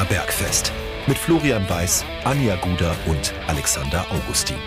Bergfest mit Florian Weiß, Anja Guder und Alexander Augustin.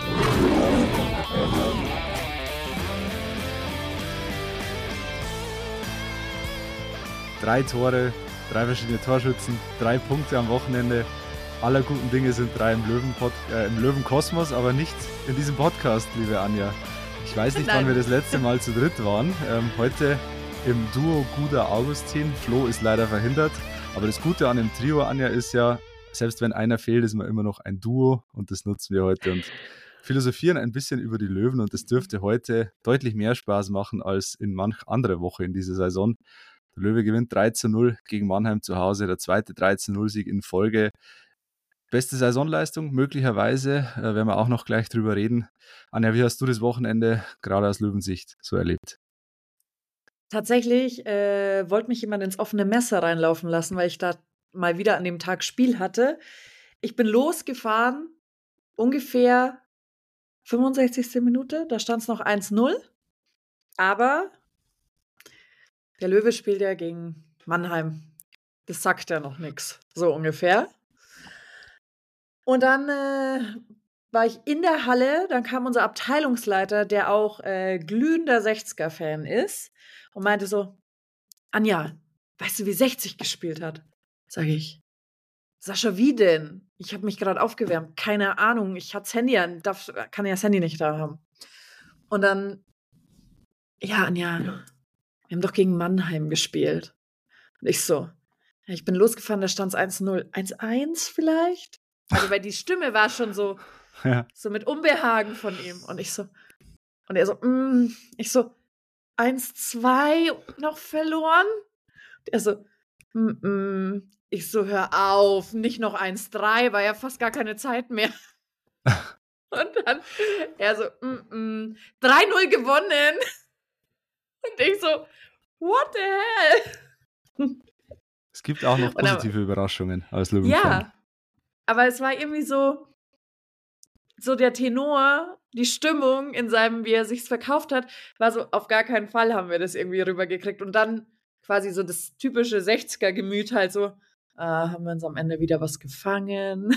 Drei Tore, 3 verschiedene Torschützen, 3 Punkte am Wochenende. Aller guten Dinge sind 3 im Löwenkosmos, aber nicht in diesem Podcast, liebe Anja. Ich weiß nicht, wann wir das letzte Mal zu dritt waren. Heute im Duo Guder-Augustin. Flo ist leider verhindert. Aber das Gute an dem Trio, Anja, ist ja, selbst wenn einer fehlt, ist man immer noch ein Duo. Und das nutzen wir heute und philosophieren ein bisschen über die Löwen. Und das dürfte heute deutlich mehr Spaß machen als in manch anderer Woche in dieser Saison. Der Löwe gewinnt 3:0 gegen Mannheim zu Hause. Der zweite 3:0-Sieg in Folge. Beste Saisonleistung, möglicherweise, werden wir auch noch gleich drüber reden. Anja, wie hast du das Wochenende gerade aus Löwensicht so erlebt? Tatsächlich wollte mich jemand ins offene Messer reinlaufen lassen, weil ich da mal wieder an dem Tag Spiel hatte. Ich bin losgefahren, ungefähr 65. Minute, da stand es noch 1:0. Aber der Löwe spielt ja gegen Mannheim. Das sagt ja noch nichts, so ungefähr. Und dann war ich in der Halle, dann kam unser Abteilungsleiter, der auch glühender 60er-Fan ist und meinte so, Anja, weißt du, wie 60 gespielt hat? Sag ich, Sascha, wie denn? Ich habe mich gerade aufgewärmt, keine Ahnung, ich hatte das Handy an, kann ja das Handy nicht da haben. Und dann, ja, Anja, wir haben doch gegen Mannheim gespielt. Und ich so, ja, ich bin losgefahren, da stand es 1:0, 1:1 vielleicht? Also, weil die Stimme war schon so, so mit Unbehagen von ihm. Und ich so, und er so, ich so, 1:2 noch verloren? Und er so, ich so, hör auf, nicht noch 1:3, war ja fast gar keine Zeit mehr. Und dann, er so, 3:0 gewonnen. Und ich so, what the hell? Es gibt auch noch positive Überraschungen als Löwenfan. Ja, aber es war irgendwie so der Tenor, die Stimmung in seinem, wie er sich's verkauft hat, war so, auf gar keinen Fall haben wir das irgendwie rübergekriegt. Und dann quasi so das typische 60er-Gemüt halt so, haben wir uns am Ende wieder was gefangen.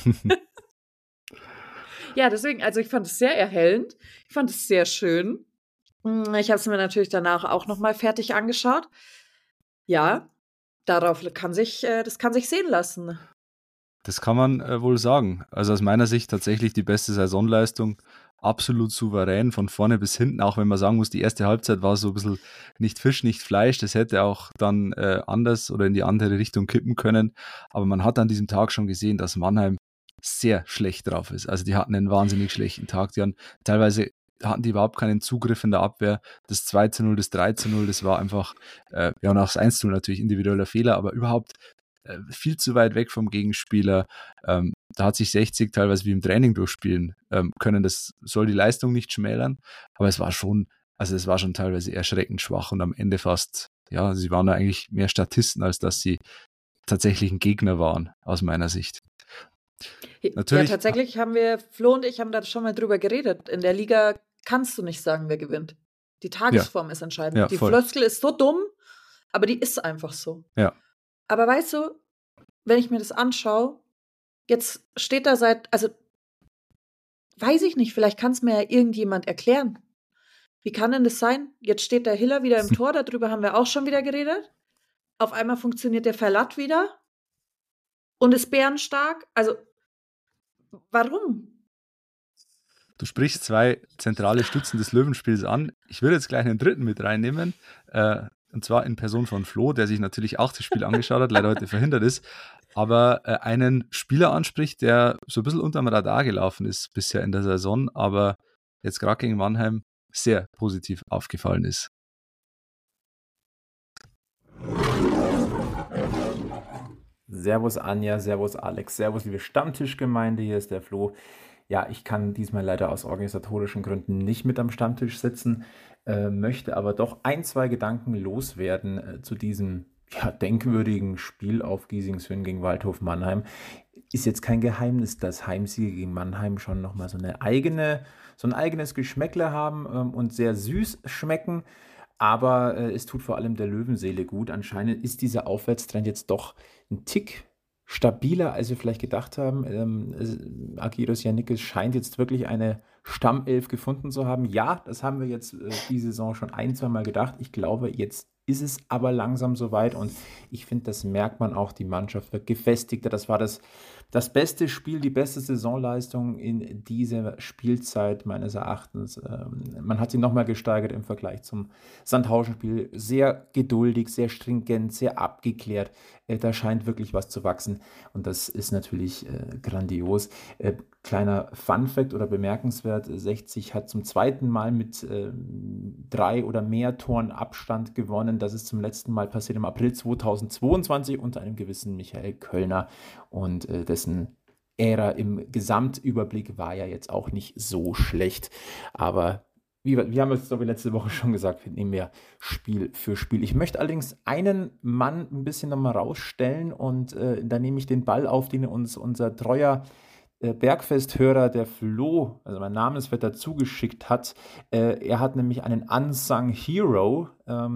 Ja, deswegen, also ich fand es sehr erhellend. Ich fand es sehr schön. Ich habe es mir natürlich danach auch nochmal fertig angeschaut. Ja, das kann sich sehen lassen. Das kann man wohl sagen. Also aus meiner Sicht tatsächlich die beste Saisonleistung, absolut souverän von vorne bis hinten, auch wenn man sagen muss, die erste Halbzeit war so ein bisschen nicht Fisch, nicht Fleisch, das hätte auch dann anders oder in die andere Richtung kippen können, aber man hat an diesem Tag schon gesehen, dass Mannheim sehr schlecht drauf ist. Also die hatten einen wahnsinnig schlechten Tag, teilweise hatten die überhaupt keinen Zugriff in der Abwehr. Das 2:0, das 3:0, das war einfach, ja, und auch das 1:0 natürlich individueller Fehler, aber überhaupt viel zu weit weg vom Gegenspieler. Da hat sich 60 teilweise wie im Training durchspielen können. Das soll die Leistung nicht schmälern, aber es war schon teilweise erschreckend schwach und am Ende fast, ja, sie waren ja eigentlich mehr Statisten, als dass sie tatsächlich ein Gegner waren, aus meiner Sicht. Natürlich, ja, tatsächlich haben wir, Flo und ich haben da schon mal drüber geredet. In der Liga kannst du nicht sagen, wer gewinnt. Die Tagesform ist entscheidend. Ja, die voll. Floskel ist so dumm, aber die ist einfach so. Ja. Aber weißt du, wenn ich mir das anschaue, jetzt steht da also weiß ich nicht, vielleicht kann es mir ja irgendjemand erklären. Wie kann denn das sein? Jetzt steht der Hiller wieder im Tor, darüber haben wir auch schon wieder geredet. Auf einmal funktioniert der Verlatt wieder und ist bärenstark. Also, warum? Du sprichst 2 zentrale Stützen des Löwenspiels an. Ich würde jetzt gleich einen dritten mit reinnehmen, und zwar in Person von Flo, der sich natürlich auch das Spiel angeschaut hat, leider heute verhindert ist, aber einen Spieler anspricht, der so ein bisschen unterm Radar gelaufen ist bisher in der Saison, aber jetzt gerade gegen Mannheim sehr positiv aufgefallen ist. Servus Anja, servus Alex, servus liebe Stammtischgemeinde, hier ist der Flo. Ja, ich kann diesmal leider aus organisatorischen Gründen nicht mit am Stammtisch sitzen, möchte aber doch 2 Gedanken loswerden zu diesem denkwürdigen Spiel auf Giesingshöhen gegen Waldhof Mannheim. Ist jetzt kein Geheimnis, dass Heimsiege gegen Mannheim schon nochmal so ein eigenes Geschmäckle haben und sehr süß schmecken. Aber es tut vor allem der Löwenseele gut. Anscheinend ist dieser Aufwärtstrend jetzt doch ein Tick stabiler, als wir vielleicht gedacht haben. Argyros Giannikis scheint jetzt wirklich eine Stammelf gefunden zu haben. Ja, das haben wir jetzt die Saison schon ein, zwei Mal gedacht. Ich glaube, jetzt ist es aber langsam soweit und ich finde, das merkt man auch, die Mannschaft wird gefestigter. Das war das beste Spiel, die beste Saisonleistung in dieser Spielzeit meines Erachtens. Man hat sie nochmal gesteigert im Vergleich zum Sandhausen-Spiel. Sehr geduldig, sehr stringent, sehr abgeklärt. Da scheint wirklich was zu wachsen und das ist natürlich grandios. Kleiner Fun-Fact oder bemerkenswert, 60 hat zum zweiten Mal mit 3 oder mehr Toren Abstand gewonnen. Das ist zum letzten Mal passiert im April 2022 unter einem gewissen Michael Kölner und dessen Ära im Gesamtüberblick war ja jetzt auch nicht so schlecht, aber wir haben es, glaube ich, letzte Woche schon gesagt, wir nehmen ja Spiel für Spiel. Ich möchte allerdings einen Mann ein bisschen nochmal rausstellen und da nehme ich den Ball auf, den uns unser treuer Bergfest-Hörer, der Flo, also mein Namensvetter, zugeschickt hat. Er hat nämlich einen Unsung Hero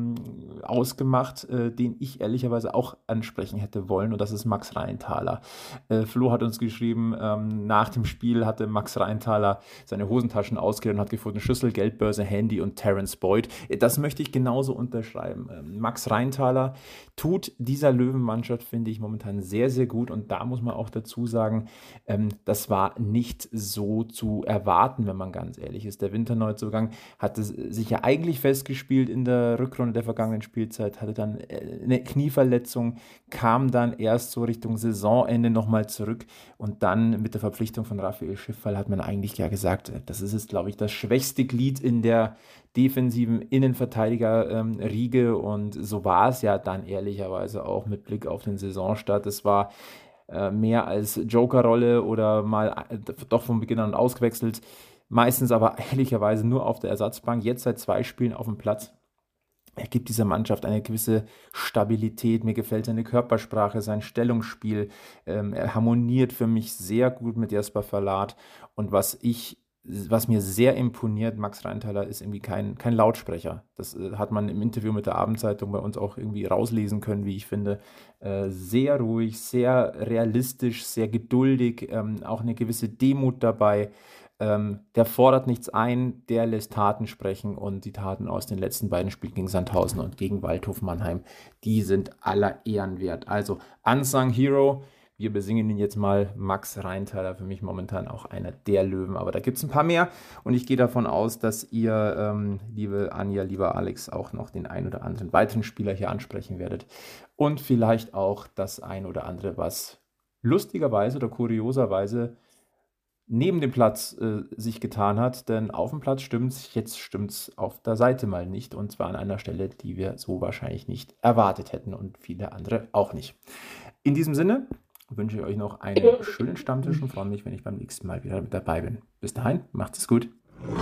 ausgemacht, den ich ehrlicherweise auch ansprechen hätte wollen, und das ist Max Rheintaler. Flo hat uns geschrieben, nach dem Spiel hatte Max Rheintaler seine Hosentaschen ausgeleert und hat gefunden Schlüssel, Geldbörse, Handy und Terence Boyd. Das möchte ich genauso unterschreiben. Max Rheintaler tut dieser Löwenmannschaft, finde ich, momentan sehr, sehr gut, und da muss man auch dazu sagen, das war nicht so zu erwarten, wenn man ganz ehrlich ist. Der Winterneuzugang hatte sich ja eigentlich festgespielt in der Rückrunde der vergangenen Spielzeit, hatte dann eine Knieverletzung, kam dann erst so Richtung Saisonende nochmal zurück, und dann mit der Verpflichtung von Raphael Schiffwall hat man eigentlich ja gesagt, das ist jetzt, glaube ich, das schwächste Glied in der defensiven Innenverteidiger-Riege, und so war es ja dann ehrlicherweise auch mit Blick auf den Saisonstart. Es war mehr als Joker-Rolle oder mal doch von Beginn an ausgewechselt, meistens aber ehrlicherweise nur auf der Ersatzbank, jetzt seit 2 Spielen auf dem Platz. Er gibt dieser Mannschaft eine gewisse Stabilität. Mir gefällt seine Körpersprache, sein Stellungsspiel. Er harmoniert für mich sehr gut mit Jesper Verlat. Und was mir sehr imponiert, Max Rheintaler ist irgendwie kein Lautsprecher. Das hat man im Interview mit der Abendzeitung bei uns auch irgendwie rauslesen können, wie ich finde. Sehr ruhig, sehr realistisch, sehr geduldig, auch eine gewisse Demut dabei. Der fordert nichts ein, der lässt Taten sprechen, und die Taten aus den letzten beiden Spielen gegen Sandhausen und gegen Waldhof Mannheim, die sind aller Ehren wert. Also Unsung Hero, wir besingen ihn jetzt mal, Max Rheintaler, für mich momentan auch einer der Löwen, aber da gibt es ein paar mehr, und ich gehe davon aus, dass ihr, liebe Anja, lieber Alex, auch noch den ein oder anderen weiteren Spieler hier ansprechen werdet und vielleicht auch das ein oder andere, was lustigerweise oder kurioserweise neben dem Platz sich getan hat, denn auf dem Platz stimmt's, jetzt stimmt's auf der Seite mal nicht, und zwar an einer Stelle, die wir so wahrscheinlich nicht erwartet hätten und viele andere auch nicht. In diesem Sinne wünsche ich euch noch einen schönen Stammtisch und freue mich, wenn ich beim nächsten Mal wieder mit dabei bin. Bis dahin, macht es gut.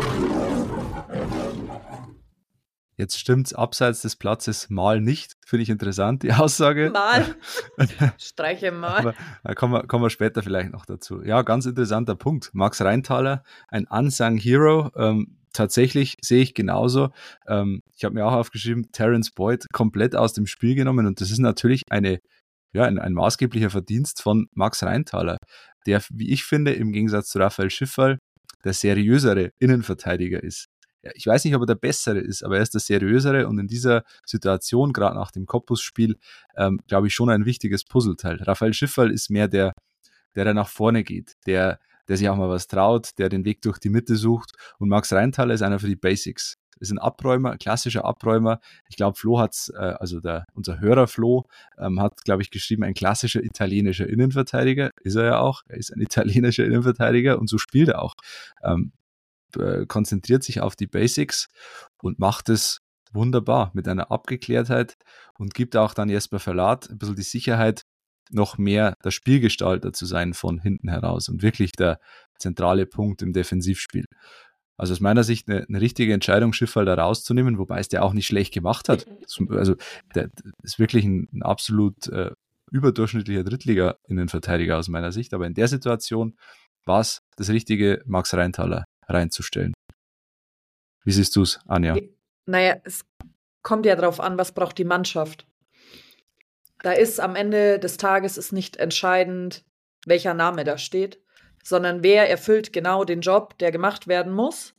Jetzt stimmt's abseits des Platzes mal nicht. Finde ich interessant, die Aussage. Mal. Streiche mal. Aber da kommen wir später vielleicht noch dazu. Ja, ganz interessanter Punkt. Max Rheintaler, ein Unsung Hero. Tatsächlich sehe ich genauso. Ich habe mir auch aufgeschrieben, Terence Boyd komplett aus dem Spiel genommen, und das ist natürlich ein maßgeblicher Verdienst von Max Rheintaler, der, wie ich finde, im Gegensatz zu Raphael Schiffwall der seriösere Innenverteidiger ist. Ja, ich weiß nicht, ob er der Bessere ist, aber er ist der Seriösere, und in dieser Situation, gerade nach dem Cottbus-Spiel, glaube ich, schon ein wichtiges Puzzleteil. Raphael Schiffwall ist mehr der nach vorne geht, der sich auch mal was traut, der den Weg durch die Mitte sucht, und Max Rheintaler ist einer für die Basics. Ist ein Abräumer, ein klassischer Abräumer. Ich glaube, Flo hat's, unser Hörer Flo hat, glaube ich, geschrieben, ein klassischer italienischer Innenverteidiger. Ist er ja auch. Er ist ein italienischer Innenverteidiger, und so spielt er auch. Konzentriert sich auf die Basics und macht es wunderbar mit einer Abgeklärtheit und gibt auch dann Jesper Verlat ein bisschen die Sicherheit, noch mehr der Spielgestalter zu sein von hinten heraus und wirklich der zentrale Punkt im Defensivspiel. Also aus meiner Sicht eine richtige Entscheidung, Schiffwall da rauszunehmen, wobei es der auch nicht schlecht gemacht hat. Also der ist wirklich ein absolut überdurchschnittlicher Drittliga-Innenverteidiger aus meiner Sicht, aber in der Situation war es das Richtige, Max Rheintaler reinzustellen. Wie siehst du es, Anja? Naja, es kommt ja darauf an, was braucht die Mannschaft. Da ist am Ende des Tages ist nicht entscheidend, welcher Name da steht, sondern wer erfüllt genau den Job, der gemacht werden muss.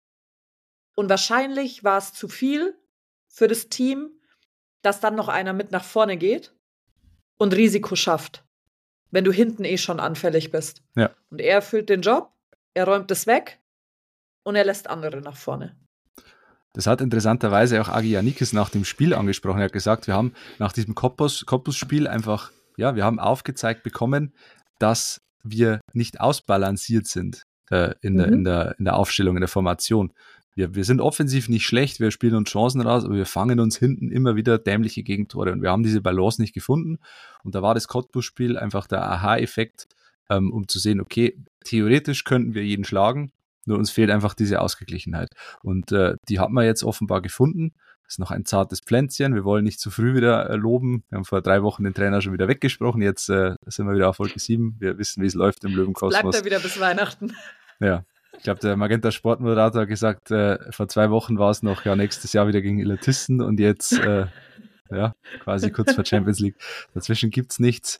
Und wahrscheinlich war es zu viel für das Team, dass dann noch einer mit nach vorne geht und Risiko schafft, wenn du hinten eh schon anfällig bist. Ja. Und er erfüllt den Job, er räumt es weg und er lässt andere nach vorne. Das hat interessanterweise auch Agi Yannikis nach dem Spiel angesprochen. Er hat gesagt, wir haben nach diesem Cottbus-Spiel einfach, ja, wir haben aufgezeigt bekommen, dass wir nicht ausbalanciert sind in der Aufstellung, in der Formation. Wir sind offensiv nicht schlecht, wir spielen uns Chancen raus, aber wir fangen uns hinten immer wieder dämliche Gegentore und wir haben diese Balance nicht gefunden. Und da war das Cottbus-Spiel einfach der Aha-Effekt, um zu sehen, okay, theoretisch könnten wir jeden schlagen, nur uns fehlt einfach diese Ausgeglichenheit. Und die hat man jetzt offenbar gefunden. Das ist noch ein zartes Pflänzchen. Wir wollen nicht zu früh wieder loben. Wir haben vor 3 Wochen den Trainer schon wieder weggesprochen. Jetzt sind wir wieder auf Folge 7. Wir wissen, wie es läuft im Löwenkosmos. Bleibt er wieder bis Weihnachten. Ja, ich glaube, der Magenta Sportmoderator hat gesagt, vor 2 Wochen war es noch, ja, nächstes Jahr wieder gegen Elitisten und jetzt, ja, quasi kurz vor Champions League. Dazwischen gibt's nichts.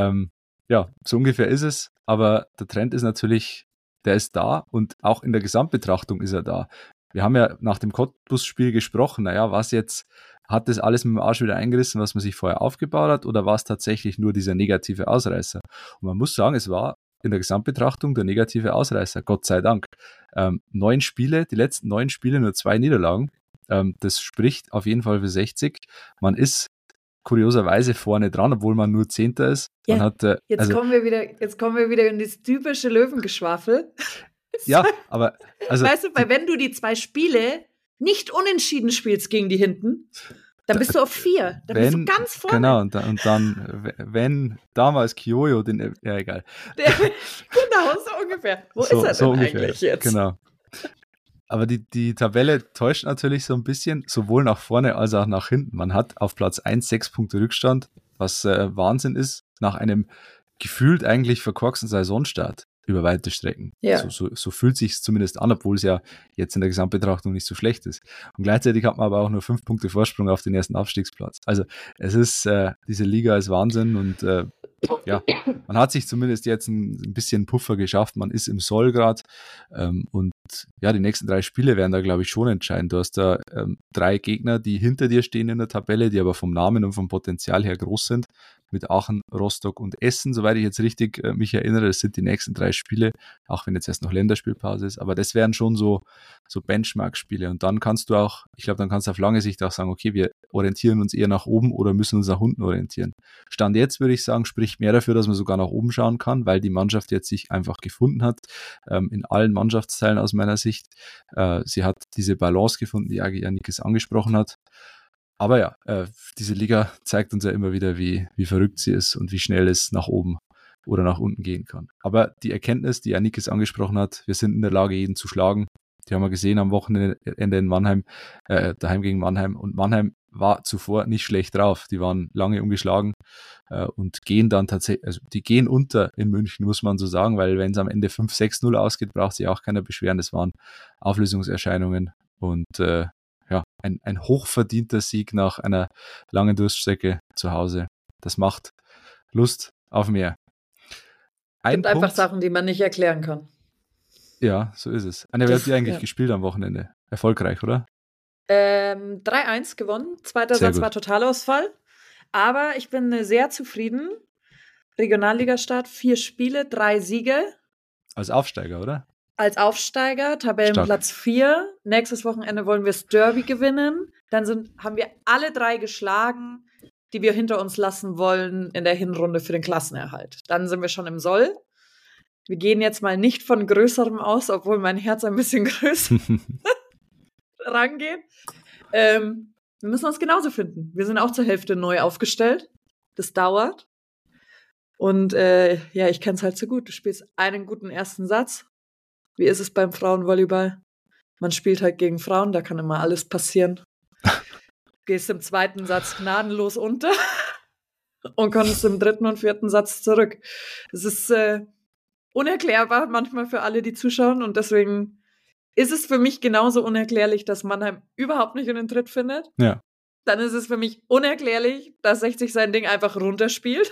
Ja, so ungefähr ist es, aber der Trend ist natürlich, der ist da und auch in der Gesamtbetrachtung ist er da. Wir haben ja nach dem Cottbus-Spiel gesprochen, naja, was jetzt, hat das alles mit dem Arsch wieder eingerissen, was man sich vorher aufgebaut hat, oder war es tatsächlich nur dieser negative Ausreißer? Und man muss sagen, es war in der Gesamtbetrachtung der negative Ausreißer, Gott sei Dank. 9 Spiele, die letzten 9 Spiele nur 2 Niederlagen. Das spricht auf jeden Fall für 60. Man ist kurioserweise vorne dran, obwohl man nur 10. ist. Ja, Man hat, jetzt kommen wir wieder in das typische Löwengeschwafel. ja, aber also, weißt du, weil wenn du die 2 Spiele nicht unentschieden spielst gegen die hinten, dann bist du auf 4. Dann bist du ganz vorne. Genau, und dann, wenn damals Kyoyo den, ja, egal. Genau, so ungefähr. Wo ist er denn eigentlich jetzt? Genau. Aber die Tabelle täuscht natürlich so ein bisschen, sowohl nach vorne als auch nach hinten. Man hat auf Platz 1 6 Punkte Rückstand, was Wahnsinn ist, nach einem gefühlt eigentlich verkorksten Saisonstart über weite Strecken. Ja. So fühlt sich es zumindest an, obwohl es ja jetzt in der Gesamtbetrachtung nicht so schlecht ist. Und gleichzeitig hat man aber auch nur 5 Punkte Vorsprung auf den ersten Abstiegsplatz. Also es ist, diese Liga ist Wahnsinn und ja, man hat sich zumindest jetzt ein bisschen Puffer geschafft. Man ist im Soll gerade und ja, die nächsten 3 Spiele werden da, glaube ich, schon entscheidend. Du hast da 3 Gegner, die hinter dir stehen in der Tabelle, die aber vom Namen und vom Potenzial her groß sind, mit Aachen, Rostock und Essen, soweit ich jetzt richtig mich erinnere. Das sind die nächsten 3 Spiele, auch wenn jetzt erst noch Länderspielpause ist. Aber das wären schon so Benchmark-Spiele. Und dann kannst du auch, ich glaube, dann kannst du auf lange Sicht auch sagen, okay, wir orientieren uns eher nach oben oder müssen uns nach unten orientieren. Stand jetzt, würde ich sagen, spricht mehr dafür, dass man sogar nach oben schauen kann, weil die Mannschaft jetzt sich einfach gefunden hat, in allen Mannschaftsteilen aus meiner Sicht. Sie hat diese Balance gefunden, die Agi Yannikis angesprochen hat. Aber ja, diese Liga zeigt uns ja immer wieder, wie verrückt sie ist und wie schnell es nach oben oder nach unten gehen kann. Aber die Erkenntnis, die Yannikis angesprochen hat, wir sind in der Lage, jeden zu schlagen. Die haben wir gesehen am Wochenende in Mannheim, daheim gegen Mannheim. Und Mannheim war zuvor nicht schlecht drauf. Die waren lange ungeschlagen und gehen dann tatsächlich, also die gehen unter in München, muss man so sagen, weil wenn es am Ende 5-6-0 ausgeht, braucht sich auch keiner beschweren. Das waren Auflösungserscheinungen und ja, ein hochverdienter Sieg nach einer langen Durststrecke zu Hause. Das macht Lust auf mehr. Es gibt einfach Sachen, die man nicht erklären kann. Ja, so ist es. Anja, wie habt ihr eigentlich gespielt am Wochenende? Erfolgreich, oder? 3-1 gewonnen. Zweiter Satz war Totalausfall. Aber ich bin sehr zufrieden. Regionalligastart, 4 Spiele, 3 Siege. Als Aufsteiger, oder? Als Aufsteiger, Tabellenplatz 4. Nächstes Wochenende wollen wir das Derby gewinnen. Dann haben wir alle 3 geschlagen, die wir hinter uns lassen wollen in der Hinrunde für den Klassenerhalt. Dann sind wir schon im Soll. Wir gehen jetzt mal nicht von Größerem aus, obwohl mein Herz ein bisschen größer rangeht. Wir müssen uns genauso finden. Wir sind auch zur Hälfte neu aufgestellt. Das dauert. Und ja, ich kenne es halt so gut. Du spielst einen guten ersten Satz. Wie ist es beim Frauenvolleyball? Man spielt halt gegen Frauen, da kann immer alles passieren. Gehst im 2. Satz gnadenlos unter und kommst im 3. und 4. Satz zurück. Es ist unerklärbar manchmal für alle, die zuschauen, und deswegen ist es für mich genauso unerklärlich, dass Mannheim überhaupt nicht in den Tritt findet. Ja. dann ist es für mich unerklärlich, dass 60 sein Ding einfach runterspielt.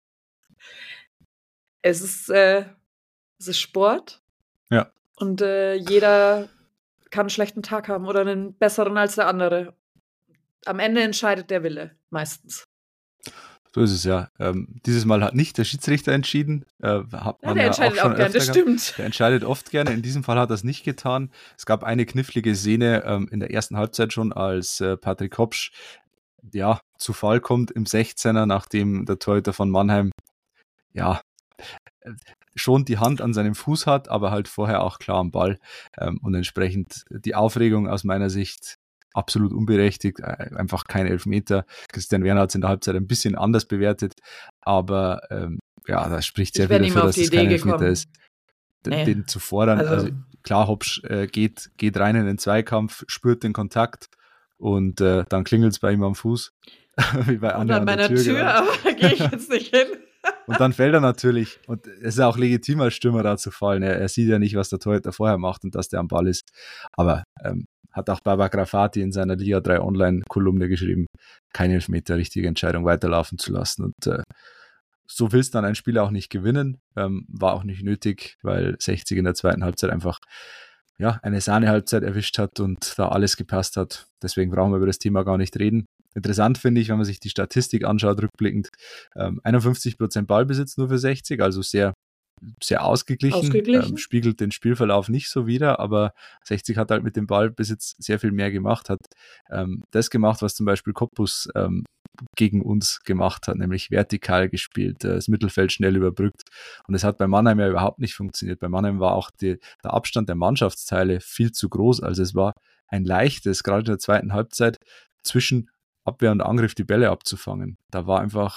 Es ist Sport. Ja. Und jeder kann einen schlechten Tag haben oder einen besseren als der andere. Am Ende entscheidet der Wille, meistens. So ist es ja. Dieses Mal hat nicht der Schiedsrichter entschieden. Hat man der entscheidet auch gern, das stimmt. Der entscheidet oft gerne. In diesem Fall hat er es nicht getan. Es gab eine knifflige Szene in der ersten Halbzeit schon, als Patrick Hopsch zu Fall kommt im 16er, nachdem der Torhüter von Mannheim schon die Hand an seinem Fuß hat, aber halt vorher auch klar am Ball. Und entsprechend die Aufregung aus meiner Sicht absolut unberechtigt, einfach kein Elfmeter. Christian Werner hat es in der Halbzeit ein bisschen anders bewertet, aber das spricht sehr viel dafür, dass es kein Elfmeter ist. Den zu fordern, also klar, Hopsch geht rein in den Zweikampf, spürt den Kontakt und dann klingelt es bei ihm am Fuß. Wie bei und an meiner Tür, aber gehe ich jetzt nicht hin. Und dann fällt er natürlich, und es ist auch legitim als Stürmer da zu fallen. Er sieht ja nicht, was der Torhüter vorher macht und dass der am Ball ist. Aber hat auch Baba Grafati in seiner Liga 3 Online-Kolumne geschrieben, keine Elfmeter, richtige Entscheidung weiterlaufen zu lassen. Und so willst dann ein Spiel auch nicht gewinnen. War auch nicht nötig, weil 60 in der zweiten Halbzeit einfach eine Sahne-Halbzeit erwischt hat und da alles gepasst hat. Deswegen brauchen wir über das Thema gar nicht reden. Interessant finde ich, wenn man sich die Statistik anschaut, rückblickend, 51% Ballbesitz nur für 60, also sehr, sehr ausgeglichen. Spiegelt den Spielverlauf nicht so wider, aber 60 hat halt mit dem Ballbesitz sehr viel mehr gemacht, hat das gemacht, was zum Beispiel Cottbus gegen uns gemacht hat, nämlich vertikal gespielt, das Mittelfeld schnell überbrückt. Und es hat bei Mannheim ja überhaupt nicht funktioniert. Bei Mannheim war auch der Abstand der Mannschaftsteile viel zu groß. Also es war ein leichtes, gerade in der zweiten Halbzeit, zwischen Abwehr und Angriff die Bälle abzufangen. Da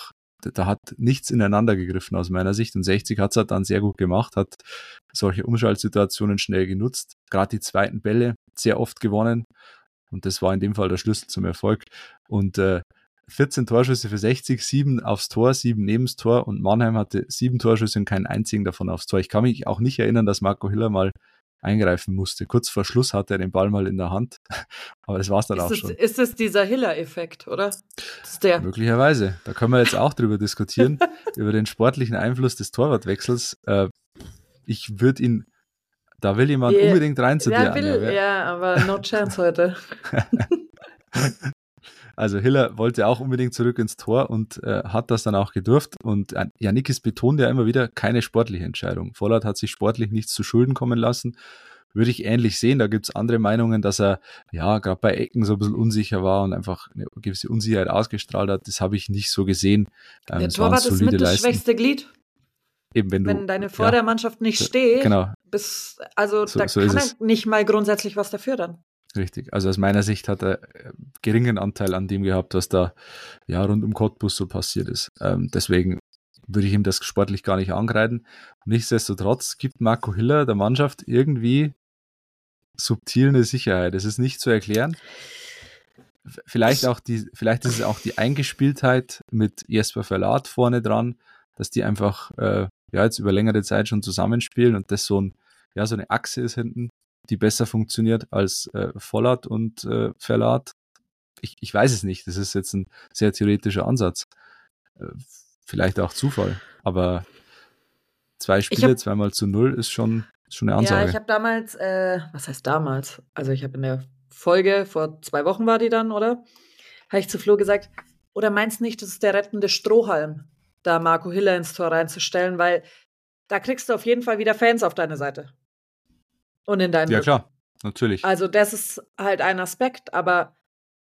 hat nichts ineinander gegriffen aus meiner Sicht, und 60 hat es halt dann sehr gut gemacht, hat solche Umschaltsituationen schnell genutzt, gerade die zweiten Bälle sehr oft gewonnen, und das war in dem Fall der Schlüssel zum Erfolg. Und 14 Torschüsse für 60, 7 aufs Tor, 7 nebens Tor, und Mannheim hatte 7 Torschüsse und keinen einzigen davon aufs Tor. Ich kann mich auch nicht erinnern, dass Marco Hiller mal eingreifen musste. Kurz vor Schluss hatte er den Ball mal in der Hand, aber das war es dann auch schon. Ist es dieser Hiller-Effekt, oder? Das ist der. Möglicherweise. Da können wir jetzt auch drüber diskutieren, über den sportlichen Einfluss des Torwartwechsels. Ich würde ihn, da will jemand unbedingt rein zu dir, Anja. Ja, aber no chance heute. Also Hiller wollte auch unbedingt zurück ins Tor und hat das dann auch gedurft. Und Yannickis betont ja immer wieder, keine sportliche Entscheidung. Vollert hat sich sportlich nichts zu Schulden kommen lassen. Würde ich ähnlich sehen. Da gibt es andere Meinungen, dass er gerade bei Ecken so ein bisschen unsicher war und einfach eine gewisse Unsicherheit ausgestrahlt hat. Das habe ich nicht so gesehen. Der Torwart ist mit das schwächste Glied. Eben, wenn deine Vordermannschaft nicht steht, genau. Da kann er nicht mal grundsätzlich was dafür dann. Richtig, also aus meiner Sicht hat er geringen Anteil an dem gehabt, was da rund um Cottbus so passiert ist. Deswegen würde ich ihm das sportlich gar nicht angreifen. Nichtsdestotrotz gibt Marco Hiller der Mannschaft irgendwie subtil eine Sicherheit. Es ist nicht zu erklären. Vielleicht ist es auch die Eingespieltheit mit Jesper Verlat vorne dran, dass die einfach jetzt über längere Zeit schon zusammenspielen und das so eine Achse ist hinten, die besser funktioniert als Vollert und Verlat. Ich weiß es nicht. Das ist jetzt ein sehr theoretischer Ansatz. Vielleicht auch Zufall. Aber 2 Spiele, 2-0 ist schon eine Ansage. Ja, ich habe damals, was heißt damals? Also ich habe in der Folge, vor 2 Wochen war die dann, oder? Habe ich zu Flo gesagt, oder meinst nicht, das ist der rettende Strohhalm, da Marco Hiller ins Tor reinzustellen, weil da kriegst du auf jeden Fall wieder Fans auf deine Seite. Und in deinem Ja, klar, natürlich. Also das ist halt ein Aspekt, aber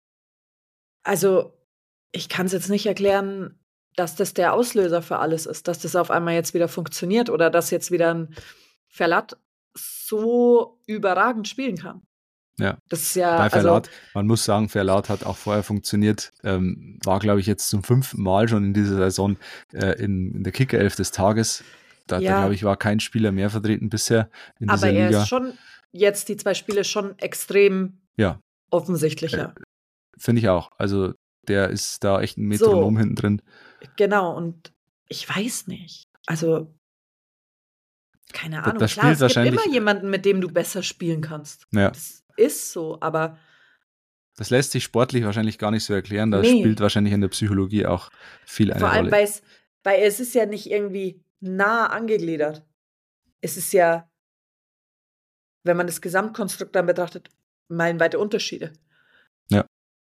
ich kann es jetzt nicht erklären, dass das der Auslöser für alles ist, dass das auf einmal jetzt wieder funktioniert oder dass jetzt wieder ein Verlat so überragend spielen kann. Ja, das ist ja, bei Verlat, man muss sagen, Verlat hat auch vorher funktioniert, war, glaube ich, jetzt zum 5. Mal schon in dieser Saison in der Kicker-Elf des Tages. Da, glaube ich, war kein Spieler mehr vertreten bisher in dieser Liga. Aber er ist schon jetzt die 2 Spiele schon extrem offensichtlicher. Finde ich auch. Also der ist da echt ein Metronom hinten drin. Genau, und ich weiß nicht. Also, keine Ahnung. Das Klar, spielt es gibt immer jemanden, mit dem du besser spielen kannst. Ja. Das ist so, aber Das lässt sich sportlich wahrscheinlich gar nicht so erklären. Da Nee. spielt wahrscheinlich in der Psychologie auch viel eine Vor allem, Rolle. weil es ist ja nicht irgendwie nah angegliedert. Es ist ja, wenn man das Gesamtkonstrukt dann betrachtet, meilenweite Unterschiede. Ja.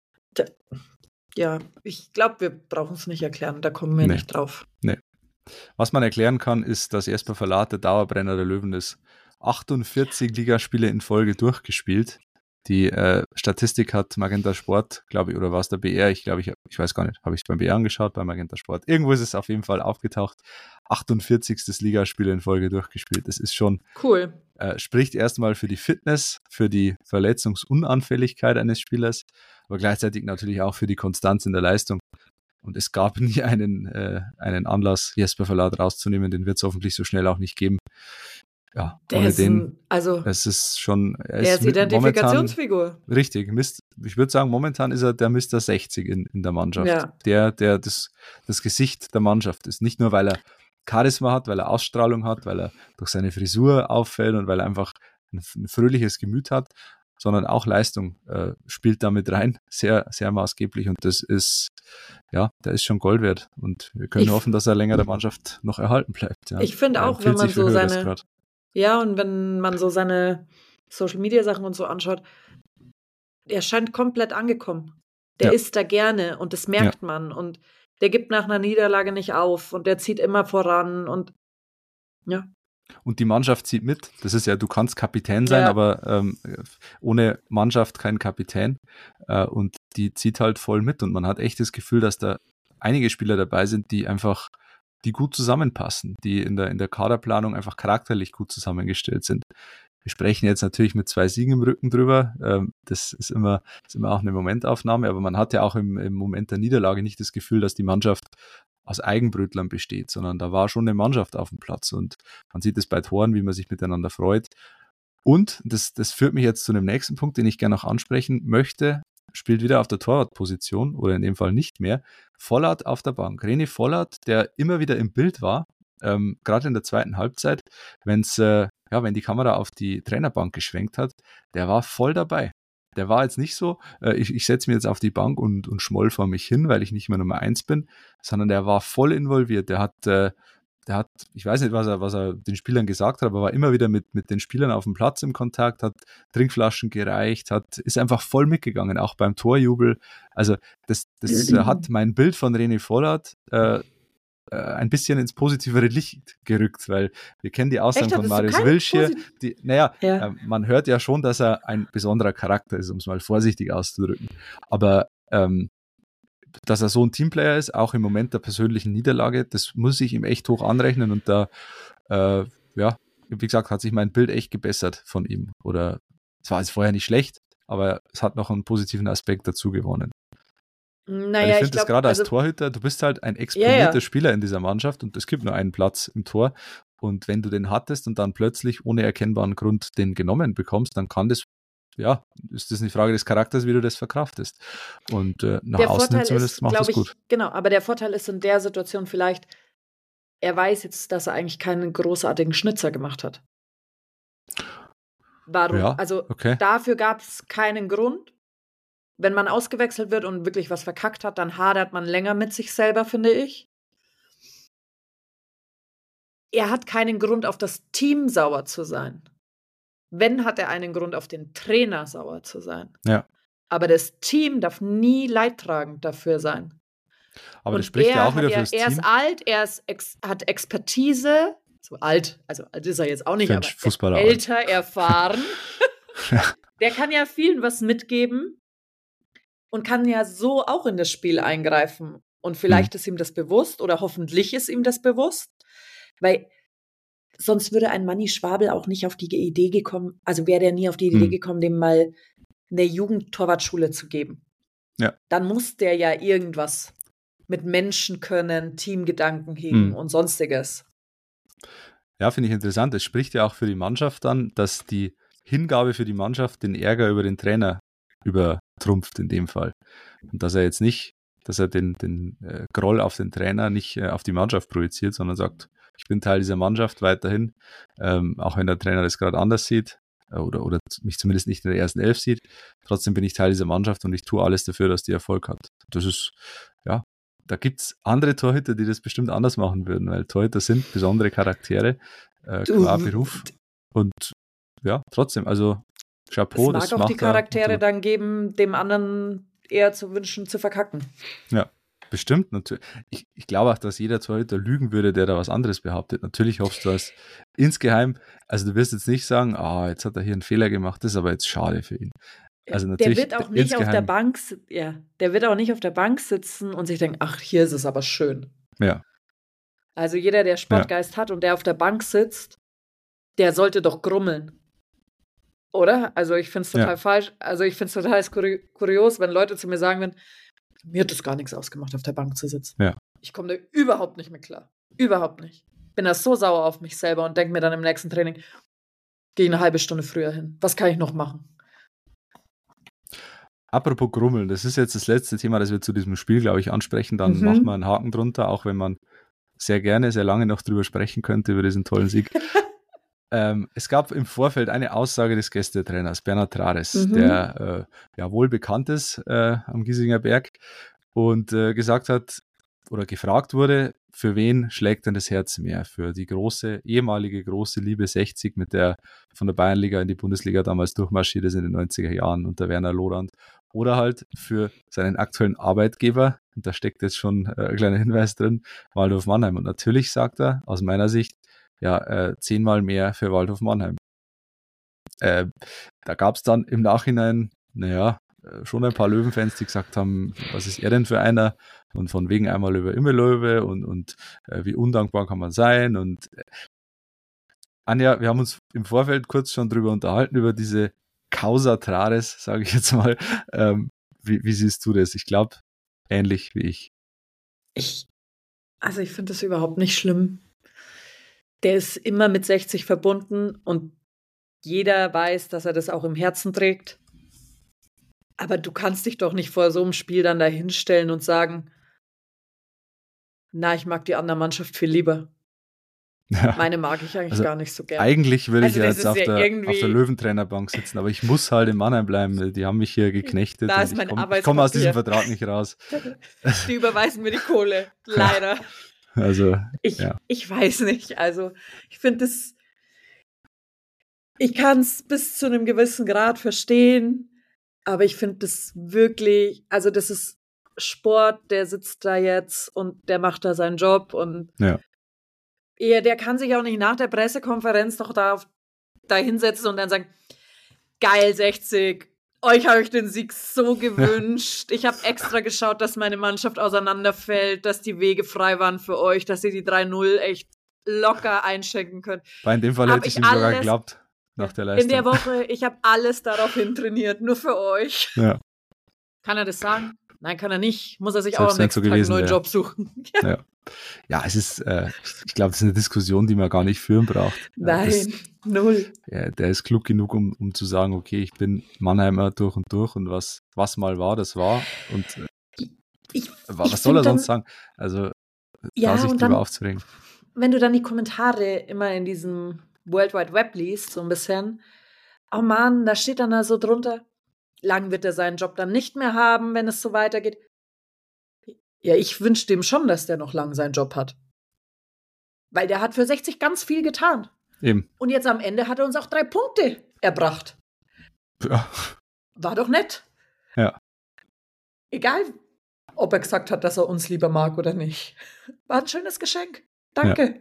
Ja, ich glaube, wir brauchen es nicht erklären, da kommen wir Nee. nicht drauf. Was man erklären kann, ist, dass Jesper Verlat der Dauerbrenner der Löwen ist. 48 Ligaspiele in Folge durchgespielt. Die Statistik hat Magenta Sport, glaube ich, oder war es der BR? Ich weiß gar nicht. Habe ich es beim BR angeschaut, bei Magenta Sport. Irgendwo ist es auf jeden Fall aufgetaucht. 48. Ligaspiele in Folge durchgespielt. Das ist schon, Cool. spricht erstmal für die Fitness, für die Verletzungsunanfälligkeit eines Spielers, aber gleichzeitig natürlich auch für die Konstanz in der Leistung. Und es gab nie einen Anlass, Jesper Verlat rauszunehmen. Den wird es hoffentlich so schnell auch nicht geben. Ja, Der ohne ist den, also, es ist schon, er ist Identifikationsfigur. richtig, ich würde sagen, momentan ist er der Mr. 60 in der Mannschaft. Ja. Der das Gesicht der Mannschaft ist. Nicht nur, weil er Charisma hat, weil er Ausstrahlung hat, weil er durch seine Frisur auffällt und weil er einfach ein fröhliches Gemüt hat, sondern auch Leistung spielt damit rein, sehr, sehr maßgeblich, und das ist, ja, der ist schon Gold wert, und wir können hoffen, dass er länger der Mannschaft noch erhalten bleibt. Ja. Ich finde Er auch, empfiehlt wenn man sich für so Höheres seine, grad. ja, und wenn man so seine Social-Media-Sachen und so anschaut, er scheint komplett angekommen. Der Ja. ist da gerne und das merkt man, und der gibt nach einer Niederlage nicht auf und der zieht immer voran und ja. Und die Mannschaft zieht mit. Das ist ja, du kannst Kapitän sein, Ja. aber ohne Mannschaft kein Kapitän. Und die zieht halt voll mit. Und man hat echt das Gefühl, dass da einige Spieler dabei sind, die gut zusammenpassen, die in der Kaderplanung einfach charakterlich gut zusammengestellt sind. Wir sprechen jetzt natürlich mit 2 Siegen im Rücken drüber. Das ist immer auch eine Momentaufnahme, aber man hat ja auch im Moment der Niederlage nicht das Gefühl, dass die Mannschaft aus Eigenbrötlern besteht, sondern da war schon eine Mannschaft auf dem Platz, und man sieht es bei Toren, wie man sich miteinander freut. Und das führt mich jetzt zu dem nächsten Punkt, den ich gerne noch ansprechen möchte. Spielt wieder auf der Torwartposition, oder in dem Fall nicht mehr. Vollert auf der Bank. René Vollert, der immer wieder im Bild war, gerade in der zweiten Halbzeit, wenn die Kamera auf die Trainerbank geschwenkt hat, der war voll dabei. Der war jetzt nicht so, ich setze mich jetzt auf die Bank und schmoll vor mich hin, weil ich nicht mehr Nummer 1 bin, sondern der war voll involviert. Der hat, ich weiß nicht, was er den Spielern gesagt hat, aber war immer wieder mit den Spielern auf dem Platz im Kontakt, hat Trinkflaschen gereicht, ist einfach voll mitgegangen, auch beim Torjubel. Also das hat mein Bild von René Vollert ein bisschen ins positivere Licht gerückt, weil wir kennen die Aussagen von Marius Wilsch hier. Man hört ja schon, dass er ein besonderer Charakter ist, um es mal vorsichtig auszudrücken. Aber dass er so ein Teamplayer ist, auch im Moment der persönlichen Niederlage, das muss ich ihm echt hoch anrechnen, und da, wie gesagt, hat sich mein Bild echt gebessert von ihm. Oder es war jetzt vorher nicht schlecht, aber es hat noch einen positiven Aspekt dazu gewonnen. Weil ich finde das gerade als Torhüter, du bist halt ein exponierter Spieler in dieser Mannschaft, und es gibt nur einen Platz im Tor, und wenn du den hattest und dann plötzlich ohne erkennbaren Grund den genommen bekommst, dann kann das, ist das eine Frage des Charakters, wie du das verkraftest. Und nach der außen Vorteil zumindest ist, macht das ich, gut. Genau, aber der Vorteil ist in der Situation vielleicht, er weiß jetzt, dass er eigentlich keinen großartigen Schnitzer gemacht hat. Warum? Ja, okay. Dafür gab es keinen Grund. Wenn man ausgewechselt wird und wirklich was verkackt hat, dann hadert man länger mit sich selber, finde ich. Er hat keinen Grund, auf das Team sauer zu sein. Wenn, hat er einen Grund, auf den Trainer sauer zu sein. Ja. Aber das Team darf nie leidtragend dafür sein. Aber das spricht ja auch wieder fürs Team. Er ist alt, hat Expertise. So alt, also alt ist er jetzt auch nicht, aber Fußballer älter, erfahren. Der kann ja vielen was mitgeben und kann ja so auch in das Spiel eingreifen. Und vielleicht ist ihm das bewusst, oder hoffentlich ist ihm das bewusst, weil sonst würde ein Manni Schwabel auch nicht auf die Idee gekommen, also wäre der nie auf die Idee gekommen, dem mal eine Jugendtorwartschule zu geben. Ja. Dann muss der ja irgendwas mit Menschen können, Teamgedanken hegen und sonstiges. Ja, finde ich interessant. Es spricht ja auch für die Mannschaft dann, dass die Hingabe für die Mannschaft den Ärger über den Trainer übertrumpft in dem Fall. Und dass er jetzt nicht, dass er den Groll auf den Trainer nicht auf die Mannschaft projiziert, sondern sagt, ich bin Teil dieser Mannschaft weiterhin, auch wenn der Trainer das gerade anders sieht. oder mich zumindest nicht in der ersten Elf sieht. Trotzdem bin ich Teil dieser Mannschaft und ich tue alles dafür, dass die Erfolg hat. Das ist, ja, da gibt es andere Torhüter, die das bestimmt anders machen würden, weil Torhüter sind besondere Charaktere, qua Beruf. Und ja, trotzdem, also Chapeau. Es mag auch die Charaktere dann geben, dem anderen eher zu wünschen, zu verkacken. Ja, bestimmt. Natürlich. Ich glaube auch, dass jeder Torhüter lügen würde, der da was anderes behauptet. Natürlich hoffst du das insgeheim. Also du wirst jetzt nicht sagen, jetzt hat er hier einen Fehler gemacht, das ist aber jetzt schade für ihn. Also natürlich der wird auch nicht auf der Bank, der wird auch nicht auf der Bank sitzen und sich denken, ach, hier ist es aber schön. Ja. Also jeder, der Sportgeist hat und der auf der Bank sitzt, der sollte doch grummeln. Oder? Also ich finde es total falsch. Also ich finde es total kurios, wenn Leute zu mir sagen, mir hat das gar nichts ausgemacht, auf der Bank zu sitzen. Ja. Ich komme da überhaupt nicht mehr klar. Überhaupt nicht. Bin da so sauer auf mich selber und denke mir dann im nächsten Training, gehe eine halbe Stunde früher hin. Was kann ich noch machen? Apropos Grummeln, das ist jetzt das letzte Thema, das wir zu diesem Spiel, glaube ich, ansprechen. Dann machen wir einen Haken drunter, auch wenn man sehr gerne, sehr lange noch drüber sprechen könnte, über diesen tollen Sieg. Es gab im Vorfeld eine Aussage des Gästetrainers, Bernhard Trares, der wohl bekannt ist am Giesinger Berg und gesagt hat oder gefragt wurde, für wen schlägt denn das Herz mehr? Für die ehemalige große Liebe 60, mit der von der Bayernliga in die Bundesliga damals durchmarschiert ist in den 90er Jahren unter Werner Lorand, oder halt für seinen aktuellen Arbeitgeber, und da steckt jetzt schon ein kleiner Hinweis drin, Waldhof Mannheim. Und natürlich sagt er, aus meiner Sicht, 10-mal mehr für Waldhof Mannheim. Da gab es dann im Nachhinein, schon ein paar Löwenfans, die gesagt haben, was ist er denn für einer? Und von wegen einmal Löwe, immer Löwe und wie undankbar kann man sein? Und Anja, wir haben uns im Vorfeld kurz schon drüber unterhalten, über diese Causa Trares, sage ich jetzt mal. Wie siehst du das? Ich glaube, ähnlich wie ich. Ich finde das überhaupt nicht schlimm. Der ist immer mit 60 verbunden und jeder weiß, dass er das auch im Herzen trägt. Aber du kannst dich doch nicht vor so einem Spiel dann da hinstellen und sagen, ich mag die andere Mannschaft viel lieber. Ja. Meine mag ich eigentlich gar nicht so gerne. Eigentlich würde ich jetzt auf der Löwentrainerbank sitzen, aber ich muss halt in Mannheim bleiben. Die haben mich hier geknechtet. Da ist mein Arbeitspapier. Ich komme aus diesem Vertrag nicht raus. Die überweisen mir die Kohle, leider. Also, ich weiß nicht. Also, ich finde das, ich kann es bis zu einem gewissen Grad verstehen, aber ich finde das wirklich, also das ist Sport, der sitzt da jetzt und der macht da seinen Job und der kann sich auch nicht nach der Pressekonferenz noch da hinsetzen und dann sagen, geil 60, euch habe ich den Sieg so gewünscht. Ich habe extra geschaut, dass meine Mannschaft auseinanderfällt, dass die Wege frei waren für euch, dass ihr die 3-0 echt locker einschenken könnt. Weil in dem Fall hätte ich ihm sogar geglaubt, nach der Leistung. In der Woche, ich habe alles daraufhin trainiert, nur für euch. Ja. Kann er das sagen? Nein, kann er nicht. Muss er sich auch am nächsten Tag einen neuen Job suchen. Ja, es ist, ich glaube, das ist eine Diskussion, die man gar nicht führen braucht. Nein, null. Der ist klug genug, um zu sagen, okay, ich bin Mannheimer durch und durch und was mal war, das war. Und was soll er sonst sagen? Also, da sich drüber aufzuregen. Wenn du dann die Kommentare immer in diesem World Wide Web liest, so ein bisschen, oh Mann, da steht dann da so drunter, lang wird er seinen Job dann nicht mehr haben, wenn es so weitergeht. Ja, ich wünsche dem schon, dass der noch lang seinen Job hat. Weil der hat für 60 ganz viel getan. Eben. Und jetzt am Ende hat er uns auch 3 Punkte erbracht. Ja. War doch nett. Ja. Egal, ob er gesagt hat, dass er uns lieber mag oder nicht. War ein schönes Geschenk. Danke.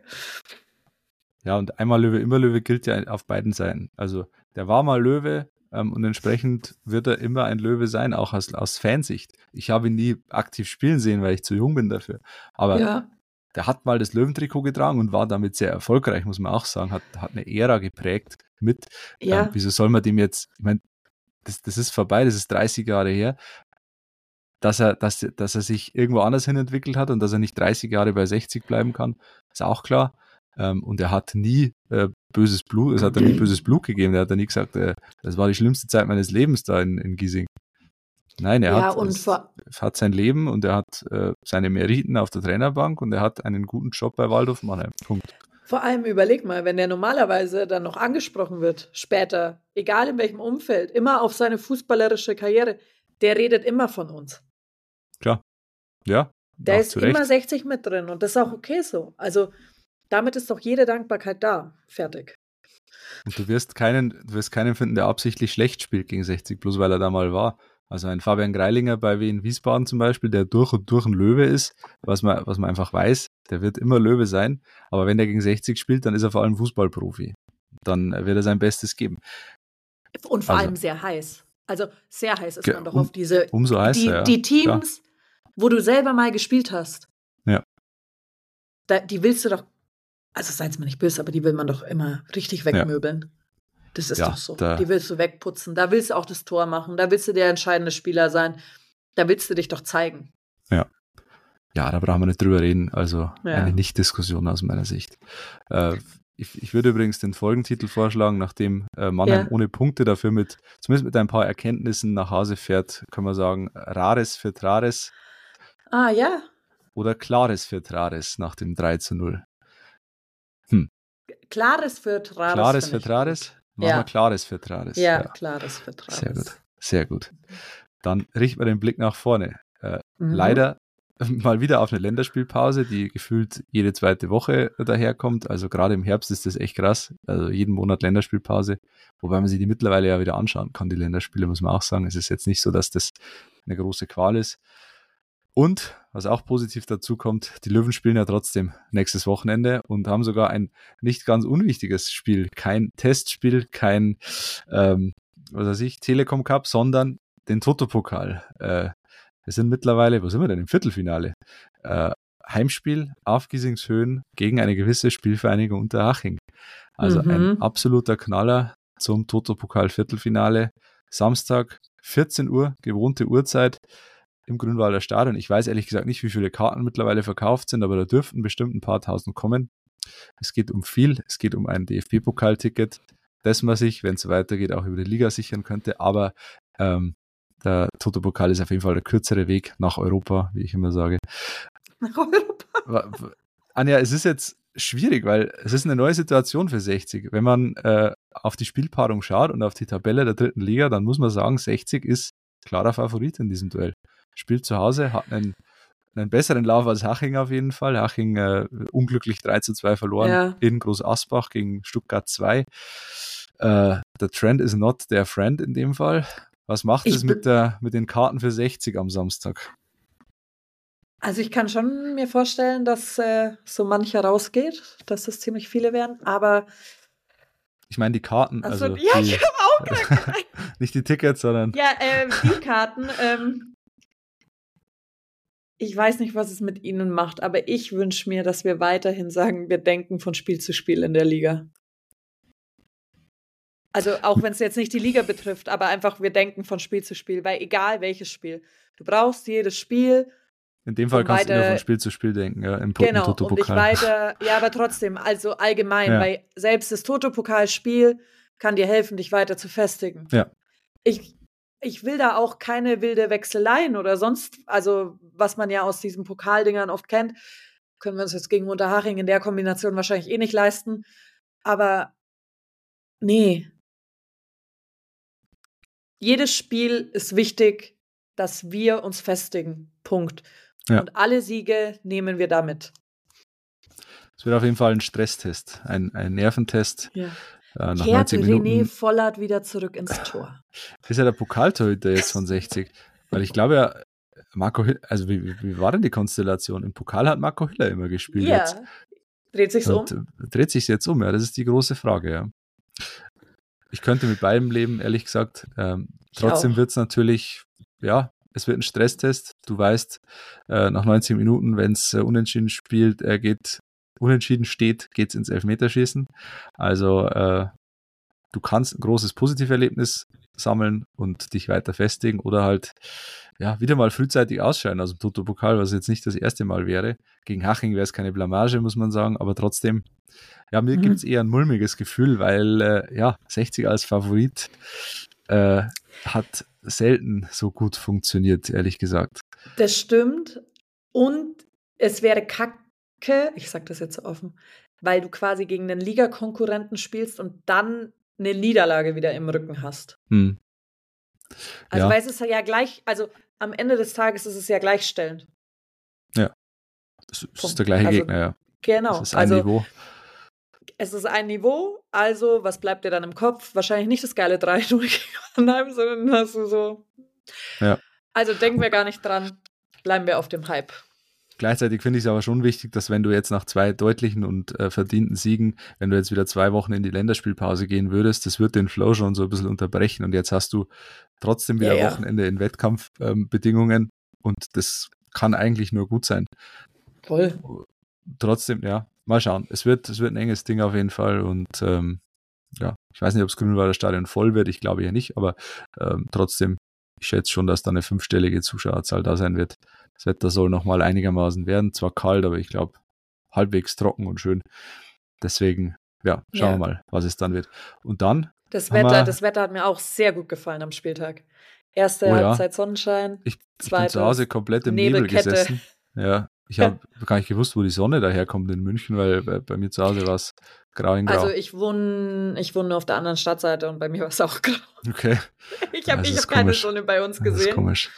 Ja, und einmal Löwe, immer Löwe gilt ja auf beiden Seiten. Also der war mal Löwe, und entsprechend wird er immer ein Löwe sein, auch aus Fansicht. Ich habe ihn nie aktiv spielen sehen, weil ich zu jung bin dafür. Aber der hat mal das Löwentrikot getragen und war damit sehr erfolgreich, muss man auch sagen. Hat eine Ära geprägt mit. Wieso soll man dem jetzt, ich meine, das ist vorbei, das ist 30 Jahre her, dass er sich irgendwo anders hin entwickelt hat und dass er nicht 30 Jahre bei 60 bleiben kann, ist auch klar. Und er hat nie böses Blut, es hat er nie böses Blut gegeben. Er hat nie gesagt, das war die schlimmste Zeit meines Lebens da in Giesing. Nein, er hat sein Leben und er hat seine Meriten auf der Trainerbank und er hat einen guten Job bei Waldhof Mannheim. Punkt. Vor allem überleg mal, wenn der normalerweise dann noch angesprochen wird, später, egal in welchem Umfeld, immer auf seine fußballerische Karriere, der redet immer von uns. Klar. Ja. Der auch ist zu Recht. immer 60 mit drin und das ist auch okay so. Also damit ist doch jede Dankbarkeit da. Fertig. Und du wirst keinen finden, der absichtlich schlecht spielt gegen 60, bloß weil er da mal war. Also ein Fabian Greilinger bei Wien Wiesbaden zum Beispiel, der durch und durch ein Löwe ist, was man einfach weiß, der wird immer Löwe sein. Aber wenn der gegen 60 spielt, dann ist er vor allem Fußballprofi. Dann wird er sein Bestes geben. Und vor allem sehr heiß. Also sehr heiß ist man doch auf diese umso heißer, die Teams, wo du selber mal gespielt hast. Ja. Die willst du doch, also seid's mir nicht böse, aber die will man doch immer richtig wegmöbeln. Ja. Das ist doch so. Die willst du wegputzen. Da willst du auch das Tor machen. Da willst du der entscheidende Spieler sein. Da willst du dich doch zeigen. Ja. Ja, da brauchen wir nicht drüber reden. Also eine Nicht-Diskussion aus meiner Sicht. Ich würde übrigens den Folgentitel vorschlagen, nachdem Mannheim ohne Punkte dafür zumindest mit ein paar Erkenntnissen nach Hause fährt, können wir sagen, Rares für Trares. Ah, ja. Oder Klares für Trares nach dem 3:0. Klares für Trares. Klares für Trares? Machen wir Klares für Trares. Ja, Klares für Trares. Sehr gut, sehr gut. Dann richten wir den Blick nach vorne. Leider mal wieder auf eine Länderspielpause, die gefühlt jede zweite Woche daherkommt. Also gerade im Herbst ist das echt krass. Also jeden Monat Länderspielpause. Wobei man sich die mittlerweile ja wieder anschauen kann, die Länderspiele, muss man auch sagen. Es ist jetzt nicht so, dass das eine große Qual ist. Und, was auch positiv dazu kommt, die Löwen spielen ja trotzdem nächstes Wochenende und haben sogar ein nicht ganz unwichtiges Spiel. Kein Testspiel, kein Telekom Cup, sondern den Toto-Pokal. Wir sind mittlerweile, wo sind wir denn? Im Viertelfinale. Heimspiel auf Giesingshöhen gegen eine gewisse Spielvereinigung Unterhaching. Also ein absoluter Knaller zum Toto-Pokal-Viertelfinale. Samstag, 14 Uhr, gewohnte Uhrzeit. Im Grünwalder Stadion. Ich weiß ehrlich gesagt nicht, wie viele Karten mittlerweile verkauft sind, aber da dürften bestimmt ein paar tausend kommen. Es geht um viel. Es geht um ein DFB-Pokalticket, das man sich, wenn es so weitergeht, auch über die Liga sichern könnte. Aber der Toto-Pokal ist auf jeden Fall der kürzere Weg nach Europa, wie ich immer sage. Nach Europa? Anja, es ist jetzt schwierig, weil es ist eine neue Situation für 60. Wenn man auf die Spielpaarung schaut und auf die Tabelle der dritten Liga, dann muss man sagen, 60 ist klarer Favorit in diesem Duell. Spielt zu Hause, hat einen besseren Lauf als Haching auf jeden Fall. Haching unglücklich 3:2 verloren in Groß Asbach gegen Stuttgart 2. Der Trend is not their friend in dem Fall. Was macht es mit den Karten für 60 am Samstag? Also ich kann schon mir vorstellen, dass so mancher rausgeht, dass es ziemlich viele werden, aber ich meine die Karten, ich habe auch gedacht. Nicht die Tickets, sondern die Karten. Ich weiß nicht, was es mit ihnen macht, aber ich wünsche mir, dass wir weiterhin sagen, wir denken von Spiel zu Spiel in der Liga. Also auch wenn es jetzt nicht die Liga betrifft, aber einfach wir denken von Spiel zu Spiel, weil egal welches Spiel, du brauchst jedes Spiel. In dem Fall kannst du immer von Spiel zu Spiel denken, ja, im Toto-Pokal. Aber trotzdem, also allgemein, weil selbst das Toto-Pokalspiel kann dir helfen, dich weiter zu festigen. Ja. Ich will da auch keine wilde Wechseleien oder sonst, also was man ja aus diesen Pokaldingern oft kennt, können wir uns jetzt gegen Unterhaching in der Kombination wahrscheinlich nicht leisten. Aber nee. Jedes Spiel ist wichtig, dass wir uns festigen. Punkt. Ja. Und alle Siege nehmen wir damit. Es wird auf jeden Fall ein Stresstest, ein Nerventest. Ja. Nach Kehrt 90 Minuten. René Vollert wieder zurück ins Tor. Ist ja der Pokaltorhüter jetzt von 60. Weil ich glaube ja, Marco Hiller, also wie war denn die Konstellation? Im Pokal hat Marco Hiller immer gespielt. Ja, jetzt. Dreht sich's um? Dreht sich's jetzt um, ja, das ist die große Frage, ja. Ich könnte mit beidem leben, ehrlich gesagt. Trotzdem wird es natürlich, es wird ein Stresstest. Du weißt, nach 90 Minuten, wenn es unentschieden steht, geht es ins Elfmeterschießen. Also du kannst ein großes Positiverlebnis sammeln und dich weiter festigen oder halt wieder mal frühzeitig ausscheiden aus dem Toto-Pokal, was jetzt nicht das erste Mal wäre. Gegen Haching wäre es keine Blamage, muss man sagen, aber trotzdem, mir gibt es eher ein mulmiges Gefühl, weil 60 als Favorit hat selten so gut funktioniert, ehrlich gesagt. Das stimmt und es wäre kacke, ich sag das jetzt so offen, weil du quasi gegen einen Ligakonkurrenten spielst und dann eine Niederlage wieder im Rücken hast. Hm. Also, Ja. weil es ist ja gleich, also am Ende des Tages ist es ja gleichstellend. Ja. Das ist der gleiche Also, Gegner, ja. Genau. Das ist ein Niveau. Es ist ein Niveau, also was bleibt dir dann im Kopf? Wahrscheinlich nicht das geile 3-0 gegen Mannheim, sondern hast du so. Ja. Also denken wir gar nicht dran, bleiben wir auf dem Hype. Gleichzeitig finde ich es aber schon wichtig, dass wenn du jetzt nach 2 deutlichen und verdienten Siegen, wenn du jetzt wieder 2 Wochen in die Länderspielpause gehen würdest, das wird den Flow schon so ein bisschen unterbrechen und jetzt hast du trotzdem wieder Wochenende in Wettkampfbedingungen und das kann eigentlich nur gut sein. Voll. Trotzdem, ja, mal schauen. Es wird ein enges Ding auf jeden Fall und ja, ich weiß nicht, ob das Grünwalder Stadion voll wird, ich glaube ja nicht, aber trotzdem, ich schätze schon, dass da eine 5-stellige Zuschauerzahl da sein wird. Das Wetter soll nochmal einigermaßen werden, zwar kalt, aber ich glaube halbwegs trocken und schön. Deswegen, ja, schauen wir mal, was es dann wird. Und dann Das Wetter hat mir auch sehr gut gefallen am Spieltag. Erste Halbzeit Sonnenschein, ich bin zu Hause komplett im Nebel gesessen. Ja, ich habe gar nicht gewusst, wo die Sonne daherkommt in München, weil bei mir zu Hause war es grau in grau. Also ich wohne auf der anderen Stadtseite und bei mir war es auch grau. Okay. Ich hab keine Sonne bei uns gesehen. Das ist komisch.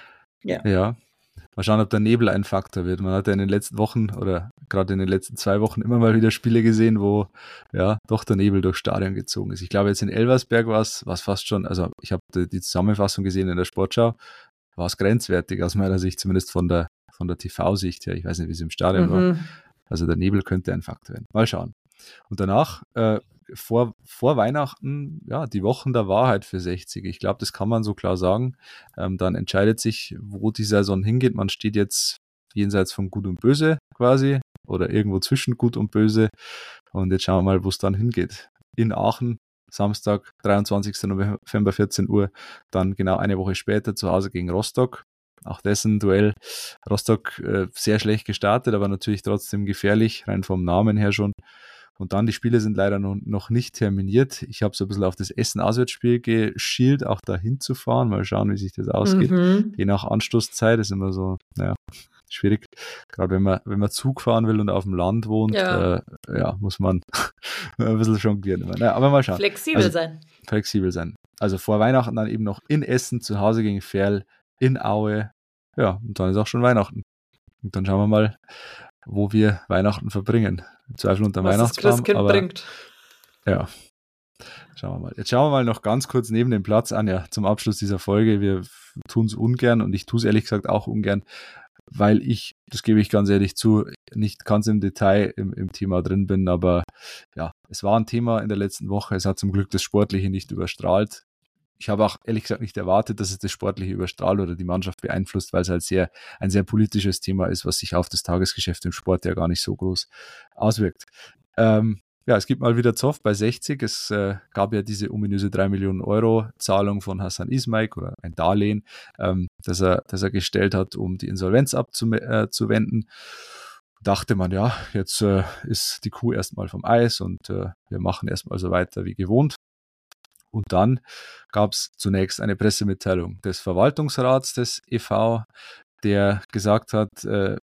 Ja. Mal schauen, ob der Nebel ein Faktor wird. Man hat ja in den letzten Wochen oder gerade in den letzten 2 Wochen immer mal wieder Spiele gesehen, wo ja doch der Nebel durchs Stadion gezogen ist. Ich glaube, jetzt in Elversberg war es fast schon, also ich habe die Zusammenfassung gesehen in der Sportschau, war es grenzwertig aus meiner Sicht, zumindest von der TV-Sicht her. Ich weiß nicht, wie es im Stadion war. Also der Nebel könnte ein Faktor werden. Mal schauen. Und danach, vor Weihnachten, ja, die Wochen der Wahrheit für 60. Ich glaube, das kann man so klar sagen. Dann entscheidet sich, wo die Saison hingeht. Man steht jetzt jenseits von Gut und Böse quasi oder irgendwo zwischen Gut und Böse. Und jetzt schauen wir mal, wo es dann hingeht. In Aachen, Samstag, 23. November, 14 Uhr. Dann genau eine Woche später zu Hause gegen Rostock. Auch dessen Duell. Rostock sehr schlecht gestartet, aber natürlich trotzdem gefährlich, rein vom Namen her schon. Und dann, die Spiele sind leider noch nicht terminiert. Ich habe so ein bisschen auf das Essen-Auswärtsspiel geschielt, auch da hinzufahren. Mal schauen, wie sich das ausgeht. Je nach Anstoßzeit ist immer so, naja, schwierig. Gerade wenn man Zug fahren will und auf dem Land wohnt, muss man ein bisschen jonglieren. Naja, aber mal schauen. Flexibel sein. Also vor Weihnachten dann eben noch in Essen, zu Hause gegen Ferl, in Aue. Ja, und dann ist auch schon Weihnachten. Und dann schauen wir mal, wo wir Weihnachten verbringen. Im Zweifel unter Weihnachtsbaum. Was das Christkind bringt. Ja, schauen wir mal. Jetzt schauen wir mal noch ganz kurz neben dem Platz, Anja, zum Abschluss dieser Folge. Wir tun es ungern und ich tue es ehrlich gesagt auch ungern, weil ich, das gebe ich ganz ehrlich zu, nicht ganz im Detail im Thema drin bin, aber ja, es war ein Thema in der letzten Woche. Es hat zum Glück das Sportliche nicht überstrahlt. Ich habe auch ehrlich gesagt nicht erwartet, dass es das Sportliche überstrahlt oder die Mannschaft beeinflusst, weil es halt ein sehr politisches Thema ist, was sich auf das Tagesgeschäft im Sport ja gar nicht so groß auswirkt. Es gibt mal wieder Zoff bei 60. Es gab ja diese ominöse 3 Millionen Euro Zahlung von Hassan Ismaik oder ein Darlehen, das er gestellt hat, um die Insolvenz abzuwenden. Dachte man, ja, jetzt ist die Kuh erstmal vom Eis und wir machen erstmal so weiter wie gewohnt. Und dann gab es zunächst eine Pressemitteilung des Verwaltungsrats des e.V., der gesagt hat, wir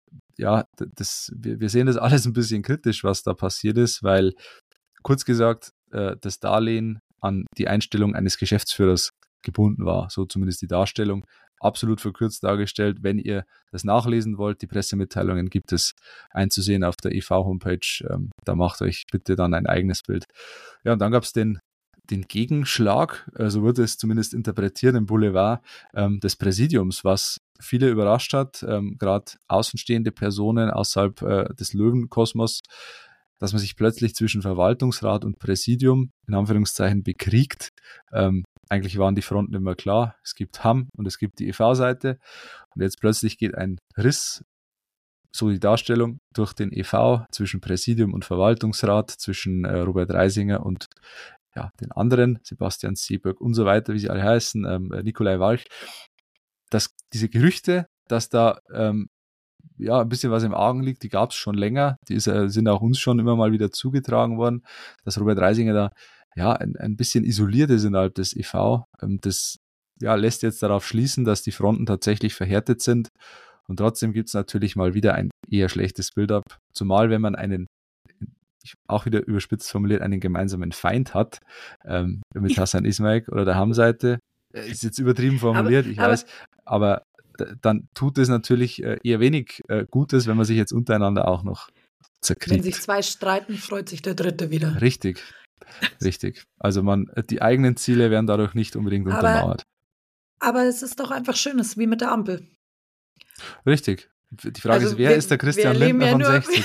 sehen das alles ein bisschen kritisch, was da passiert ist, weil, kurz gesagt, das Darlehen an die Einstellung eines Geschäftsführers gebunden war. So zumindest die Darstellung. Absolut verkürzt dargestellt. Wenn ihr das nachlesen wollt, die Pressemitteilungen gibt es einzusehen auf der e.V.-Homepage. Da macht euch bitte dann ein eigenes Bild. Ja, und dann gab es den Gegenschlag, so wurde es zumindest interpretiert im Boulevard des Präsidiums, was viele überrascht hat, gerade außenstehende Personen außerhalb des Löwenkosmos, dass man sich plötzlich zwischen Verwaltungsrat und Präsidium in Anführungszeichen bekriegt. Eigentlich waren die Fronten immer klar, es gibt Hamm und es gibt die e.V.-Seite und jetzt plötzlich geht ein Riss, so die Darstellung, durch den e.V. zwischen Präsidium und Verwaltungsrat, zwischen Robert Reisinger und den anderen, Sebastian Seeberg und so weiter, wie sie alle heißen, Nikolai Walch, dass diese Gerüchte, dass da ein bisschen was im Argen liegt, die gab es schon länger, die sind auch uns schon immer mal wieder zugetragen worden, dass Robert Reisinger da ein bisschen isoliert ist innerhalb des e.V. Das lässt jetzt darauf schließen, dass die Fronten tatsächlich verhärtet sind und trotzdem gibt es natürlich mal wieder ein eher schlechtes Bild ab, zumal wenn man einen auch wieder überspitzt formuliert, einen gemeinsamen Feind hat, mit Hasan Ismail oder der Ham-Seite. Ist jetzt übertrieben formuliert, ich weiß, aber dann tut es natürlich eher wenig Gutes, wenn man sich jetzt untereinander auch noch zerkriegt. Wenn sich zwei streiten, freut sich der Dritte wieder. Richtig. Also die eigenen Ziele werden dadurch nicht unbedingt untermauert. Aber es ist doch einfach schön, es ist wie mit der Ampel. Richtig. Die Frage ist, wer ist der Christian Lindner von 60?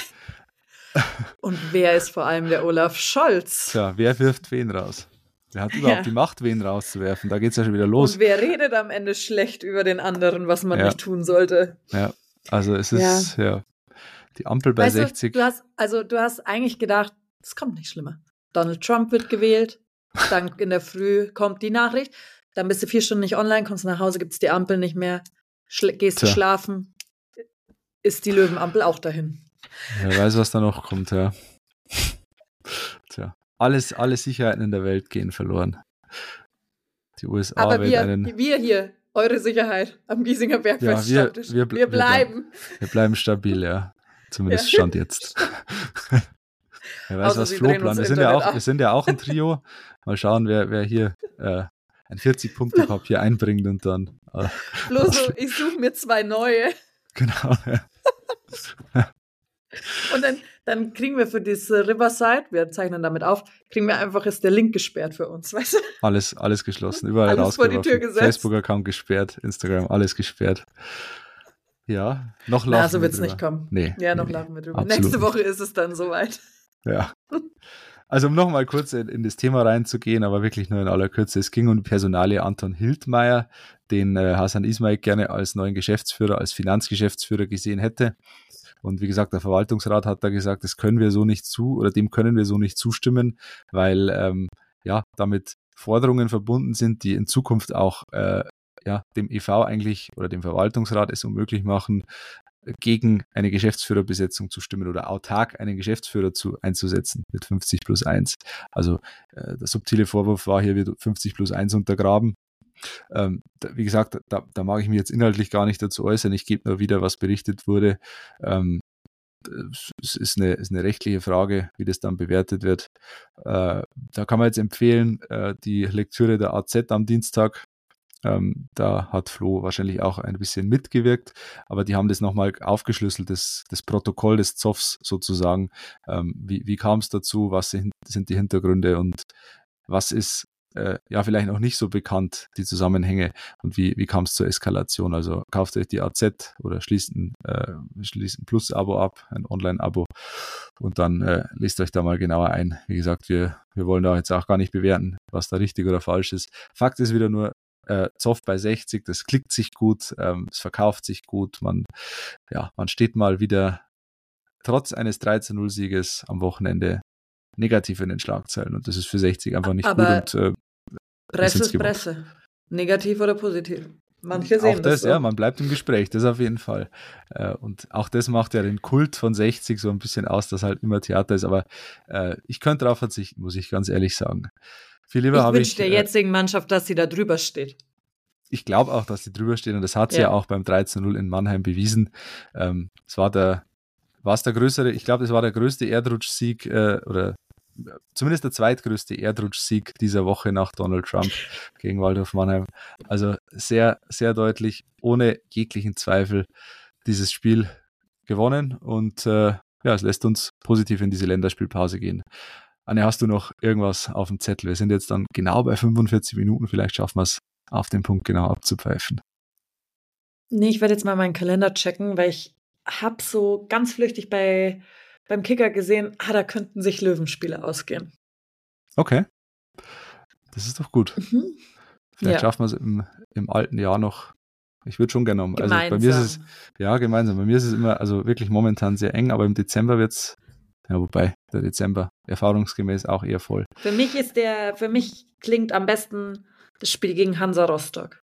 Und wer ist vor allem der Olaf Scholz? Tja, wer wirft wen raus? Wer hat überhaupt die Macht, wen rauszuwerfen? Da geht es ja schon wieder los. Und wer redet am Ende schlecht über den anderen, was man nicht tun sollte? Ja, also es ist, die Ampel bei 60. Du hast eigentlich gedacht, es kommt nicht schlimmer. Donald Trump wird gewählt, dann in der Früh kommt die Nachricht, dann bist du 4 Stunden nicht online, kommst nach Hause, gibt es die Ampel nicht mehr, gehst du schlafen, ist die Löwenampel auch dahin. Wer weiß, was da noch kommt, ja. Tja, alle Sicherheiten in der Welt gehen verloren. Die USA aber wir hier, eure Sicherheit am Giesinger Bergfest-Stammtisch. Wir bleiben. Wir bleiben stabil, ja. Zumindest Stand jetzt. Wer weiß, was Flo plant. Wir sind ja auch ein Trio. Mal schauen, wer hier ein 40-Punkte-Papier einbringt und dann. Bloß so, ich suche mir 2 neue. Genau, ja. Und dann kriegen wir für das Riverside, wir zeichnen damit auf, kriegen wir einfach der Link gesperrt für uns, weißt du? Alles geschlossen, überall alles vor die Tür gesetzt. Facebook-Account gesperrt, Instagram, alles gesperrt. Ja, noch lachen wir drüber. So wird es nicht kommen. Nee, lachen wir drüber. Nächste Woche ist es dann soweit. Ja. Also um nochmal kurz in das Thema reinzugehen, aber wirklich nur in aller Kürze. Es ging um die Personalie Anton Hiltmeier, den Hasan Ismail gerne als neuen Geschäftsführer, als Finanzgeschäftsführer gesehen hätte. Und wie gesagt, der Verwaltungsrat hat da gesagt, dem können wir so nicht zustimmen, weil damit Forderungen verbunden sind, die in Zukunft auch dem EV eigentlich oder dem Verwaltungsrat es unmöglich machen, gegen eine Geschäftsführerbesetzung zu stimmen oder autark einen Geschäftsführer einzusetzen mit 50+1. Also der subtile Vorwurf war, hier wird 50+1 untergraben. Wie gesagt, da mag ich mich jetzt inhaltlich gar nicht dazu äußern. Ich gebe nur wieder, was berichtet wurde. Es ist eine rechtliche Frage, wie das dann bewertet wird. Da kann man jetzt empfehlen, die Lektüre der AZ am Dienstag. Da hat Flo wahrscheinlich auch ein bisschen mitgewirkt, aber die haben das nochmal aufgeschlüsselt, das Protokoll des ZOFs sozusagen. Wie kam es dazu, was sind die Hintergründe und was ist vielleicht noch nicht so bekannt, die Zusammenhänge und wie kam es zur Eskalation. Also kauft euch die AZ oder schließt ein Plus-Abo ab, ein Online-Abo und dann lest euch da mal genauer ein. Wie gesagt, wir wollen da jetzt auch gar nicht bewerten, was da richtig oder falsch ist. Fakt ist wieder nur, Zoff bei 60, das klickt sich gut, es verkauft sich gut, man steht mal wieder trotz eines 13-0-Sieges am Wochenende negativ in den Schlagzeilen und das ist für 60 einfach nicht gut. Und Presse ist Presse. Negativ oder positiv. Manche sehen auch das so. Ja, man bleibt im Gespräch, das auf jeden Fall. Und auch das macht ja den Kult von 60 so ein bisschen aus, dass halt immer Theater ist, aber ich könnte darauf verzichten, muss ich ganz ehrlich sagen. Viel lieber habe ich. Ich wünsche der jetzigen Mannschaft, dass sie da drüber steht. Ich glaube auch, dass sie drüber stehen und das hat sie ja auch beim 13-0 in Mannheim bewiesen. Es war der größte Erdrutschsieg oder zumindest der zweitgrößte Erdrutschsieg dieser Woche nach Donald Trump gegen Waldhof Mannheim. Also sehr, sehr deutlich, ohne jeglichen Zweifel dieses Spiel gewonnen und es lässt uns positiv in diese Länderspielpause gehen. Anne, hast du noch irgendwas auf dem Zettel? Wir sind jetzt dann genau bei 45 Minuten, vielleicht schaffen wir es auf den Punkt genau abzupfeifen. Nee, ich werde jetzt mal meinen Kalender checken, weil ich habe so ganz flüchtig beim Kicker gesehen, da könnten sich Löwenspiele ausgehen. Okay, das ist doch gut. Vielleicht schaffen wir es im alten Jahr noch. Ich würde schon gerne noch. Also bei mir ist es, gemeinsam. Bei mir ist es immer, also wirklich momentan sehr eng, aber im Dezember wird es, wobei der Dezember erfahrungsgemäß auch eher voll. Für mich klingt am besten das Spiel gegen Hansa Rostock.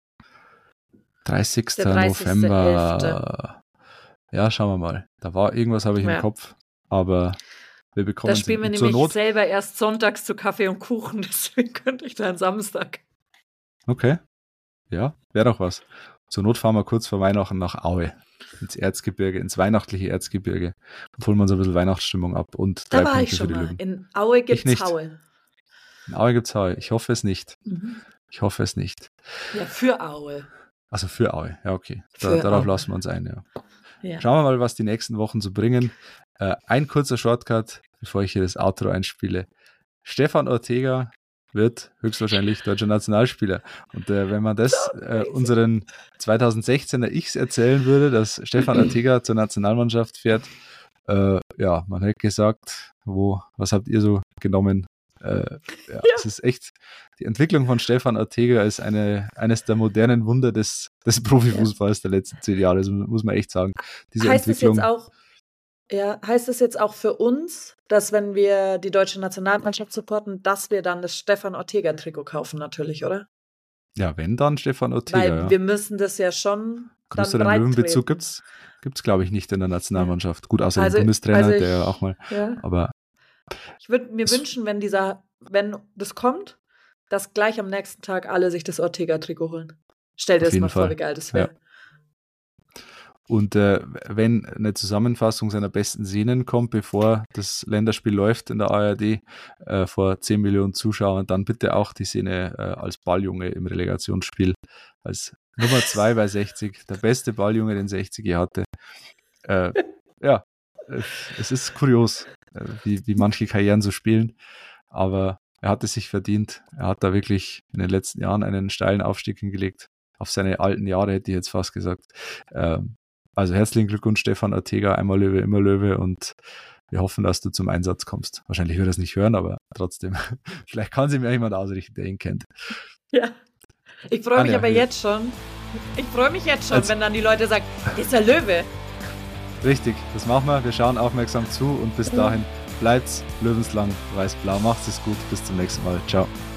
30. November. Ja, schauen wir mal. Da war irgendwas, habe ich im Kopf, aber wir bekommen. Da spielen wir nämlich selber erst sonntags zu Kaffee und Kuchen, deswegen könnte ich dann Samstag. Okay. Ja, wäre doch was. Zur Not fahren wir kurz vor Weihnachten nach Aue, ins Erzgebirge, ins weihnachtliche Erzgebirge. Dann holen wir uns ein bisschen Weihnachtsstimmung ab und 3 Da war ich Punkte für schon die mal. Löwen. In Aue Ich gibt's nicht. Haue. In Aue gibt es Aue. Ich hoffe es nicht. Mhm. Ich hoffe es nicht. Ja, für Aue. Also für Aue, ja okay. Für Darauf Aue. lassen wir uns ein, ja. Ja. Schauen wir mal, was die nächsten Wochen so bringen. Ein kurzer Shortcut, bevor ich hier das Outro einspiele. Stefan Ortega wird höchstwahrscheinlich deutscher Nationalspieler. Und wenn man das unseren 2016er Ichs erzählen würde, dass Stefan Ortega zur Nationalmannschaft fährt, ja, man hätte gesagt, was habt ihr so genommen? Es ist echt, die Entwicklung von Stefan Ortega ist eines der modernen Wunder des Profifußballs der letzten 10 Jahre, das muss man echt sagen. Diese Heißt Entwicklung. heißt es jetzt auch für uns, dass wenn wir die deutsche Nationalmannschaft supporten, dass wir dann das Stefan Ortega-Trikot kaufen natürlich, oder? Ja, wenn dann Stefan Ortega. Weil ja. wir müssen das ja schon Größeren dann Löwenbezug breittreten. gibt's glaube ich, nicht in der Nationalmannschaft. Gut, außer Also- dem Bundestrainer, also ich- der ja auch mal, Ja. aber Ich würde mir wünschen, wenn das kommt, dass gleich am nächsten Tag alle sich das Ortega-Trikot holen. Stell dir Auf das jeden mal vor, Fall. wie geil das wäre. und wenn eine Zusammenfassung seiner besten Szenen kommt, bevor das Länderspiel läuft in der ARD vor 10 Millionen Zuschauern, dann bitte auch die Szene als Balljunge im Relegationsspiel, als Nummer 2 bei 60, der beste Balljunge, den 60 je hatte. Ja, es ist kurios, wie manche Karrieren so spielen, aber er hat es sich verdient. Er hat da wirklich in den letzten Jahren einen steilen Aufstieg hingelegt. Auf seine alten Jahre hätte ich jetzt fast gesagt. Also herzlichen Glückwunsch, Stefan Ortega, einmal Löwe, immer Löwe, und wir hoffen, dass du zum Einsatz kommst. Wahrscheinlich wird er es nicht hören, aber trotzdem. Vielleicht kann sie mir jemand ausrichten, der ihn kennt. Ja. Ich freue mich Anja, aber ja. jetzt schon. Ich freue mich jetzt schon, Als- wenn dann die Leute sagen, das ist der Löwe. Richtig, das machen wir. Wir schauen aufmerksam zu und bis dahin bleibt's löwenslang weiß-blau. Macht's es gut. Bis zum nächsten Mal. Ciao.